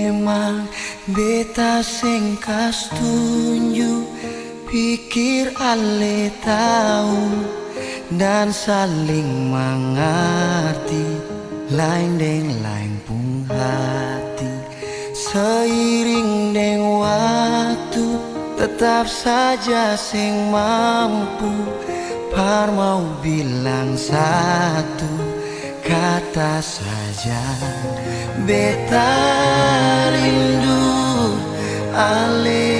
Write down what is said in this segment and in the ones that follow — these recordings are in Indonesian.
Memang beta sing kas tunjuk, pikir ale tahu dan saling mengerti, lain deng lain pun hati. Seiring deng waktu, tetap saja sing mampu par mau bilang satu kata saja. Beta rindu ale,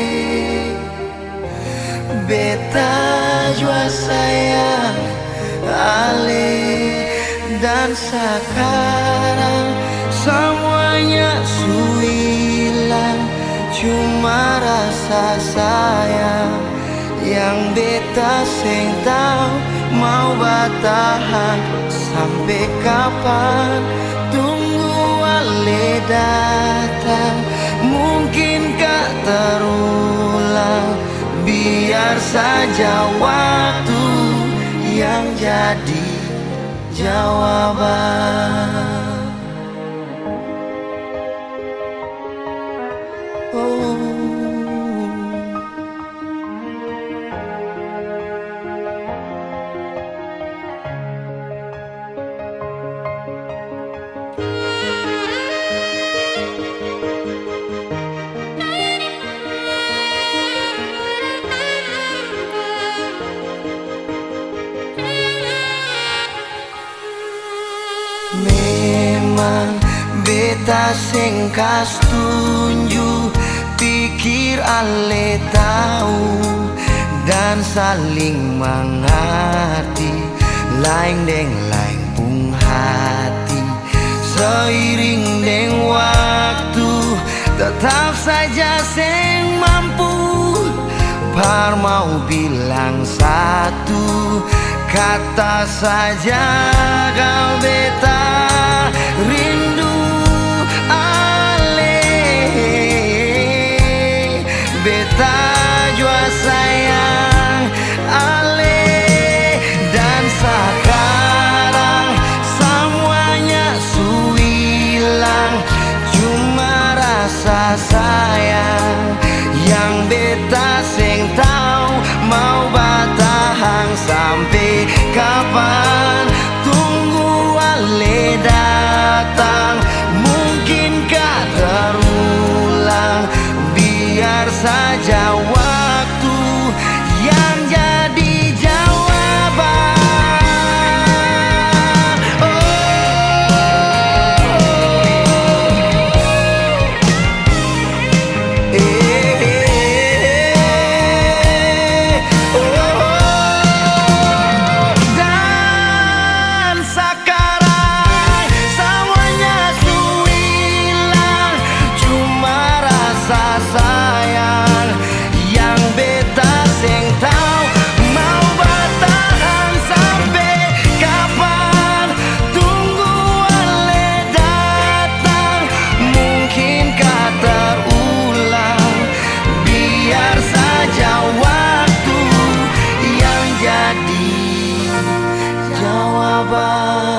beta jua sayang ale, dan sekarang semuanya su hilang, cuma rasa sayang yang beta sing tahu mau bertahan sampai kapan. Tunggu ale datang, mungkinkah terulang? Biar saja waktu yang jadi jawaban. Oh. Memang beta sing kas tunjuk, pikir ale tahu dan saling mengerti, lain deng lain pun hati. Seiring deng waktu, tetap saja sing mampu par mau bilang satu kata saja. Kau beta rindu ale, beta jua sayang ale, dan sekarang semuanya su hilang, cuma rasa sayang yang beta sing tahu mau bertahan sampai kapan. Tunggu ale datang, mungkinkah terulang? Biar saja waktu yang jadi jawaban. Dan sekarang semuanya su hilang, cuma rasa sayang yang beta sing tahu mau bertahan sampai kapan. Tunggu ale datang, mungkinkah terulang? Biar saja waktu yang jadi jawaban.